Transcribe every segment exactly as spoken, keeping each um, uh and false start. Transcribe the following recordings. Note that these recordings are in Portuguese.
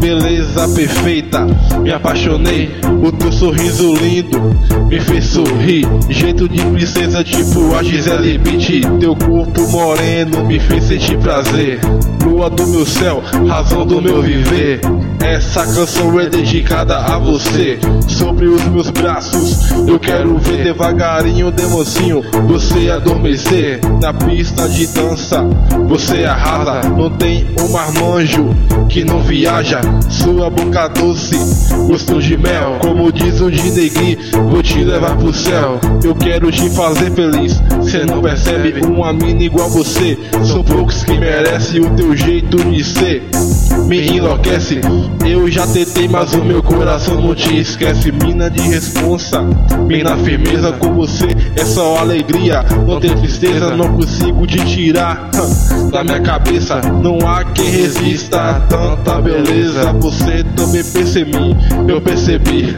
beleza perfeita, me apaixonei. O teu sorriso lindo me fez sorrir, jeito de princesa tipo a Gisele Bündchen. Teu corpo moreno me fez sentir prazer, lua do meu céu, razão do meu viver. Essa canção é dedicada a você. Sobre os meus braços eu quero ver devagarinho, de mocinho, você adormecer. Na pista de dança você arrasa, não tem um marmanjo que não viaja. Sua boca doce, gosto de mel, como diz o Ginegri, vou te levar pro céu. Eu quero te fazer feliz, cê não percebe? Uma mina igual você, são poucos que merecem o teu jeito de ser. Me enlouquece, eu já tentei, mas o meu coração não te esquece. Mina de responsa, mina firmeza, com você é só alegria. Não tem tristeza, não consigo te tirar da minha cabeça. Não há quem resista a tanta beleza. Você também percebi, eu percebi.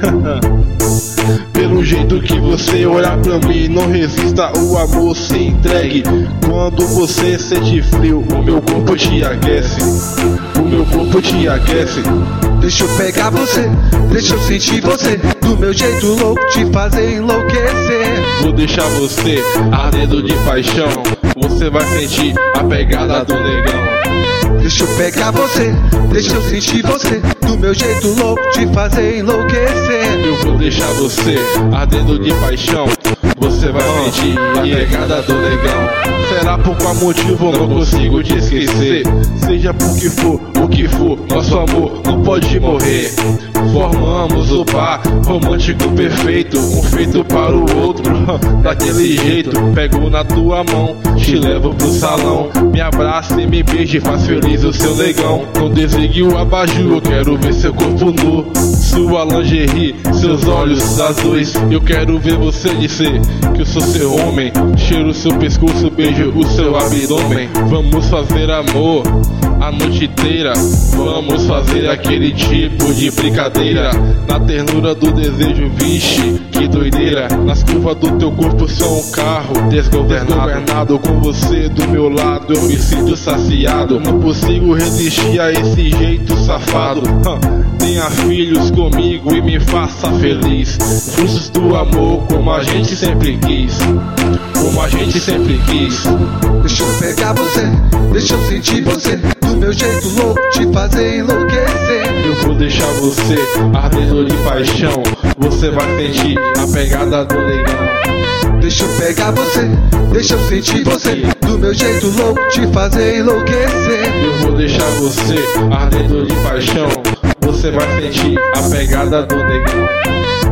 Pelo jeito que você olha pra mim, não resista, o amor se entregue. Quando você sente frio, o meu corpo te aquece. O meu corpo te aquece. Deixa eu pegar você, deixa eu sentir você, do meu jeito louco te fazer enlouquecer. Vou deixar você ardendo de paixão, você vai sentir a pegada do negão. Deixa eu pegar você, deixa eu sentir você, do meu jeito louco te fazer enlouquecer. Eu vou deixar você ardendo de paixão, você vai sentir a pegada do negão. Será por qual motivo não consigo te esquecer? Seja por que for, o que for, nosso amor não pode morrer. Formamos o par romântico perfeito, um feito para o outro, daquele jeito. Pego na tua mão, te levo pro salão, me abraça e me beije, faz feliz o seu negão. Não desligue o abajur, eu quero ver seu corpo nu, sua lingerie, seus olhos azuis. Eu quero ver você dizer que eu sou seu homem, cheiro seu pescoço, beijo o seu abdômen. Vamos fazer amor a noite inteira, vamos fazer aquele tipo de brincadeira. Na ternura do desejo, vixe, que doideira. Nas curvas do teu corpo sou um carro desgovernado, com você do meu lado eu me sinto saciado. Não consigo resistir a esse jeito safado. Tenha filhos comigo e me faça feliz, frutos do amor como a gente sempre quis, como a gente sempre quis. Deixa eu pegar você, deixa eu sentir você, do meu jeito louco te fazer enlouquecer. Eu vou deixar você ardendo de paixão, você vai sentir a pegada do negão. Deixa eu pegar você, deixa eu sentir você, do meu jeito louco te fazer enlouquecer. Eu vou deixar você ardendo de paixão, você vai sentir a pegada do negão.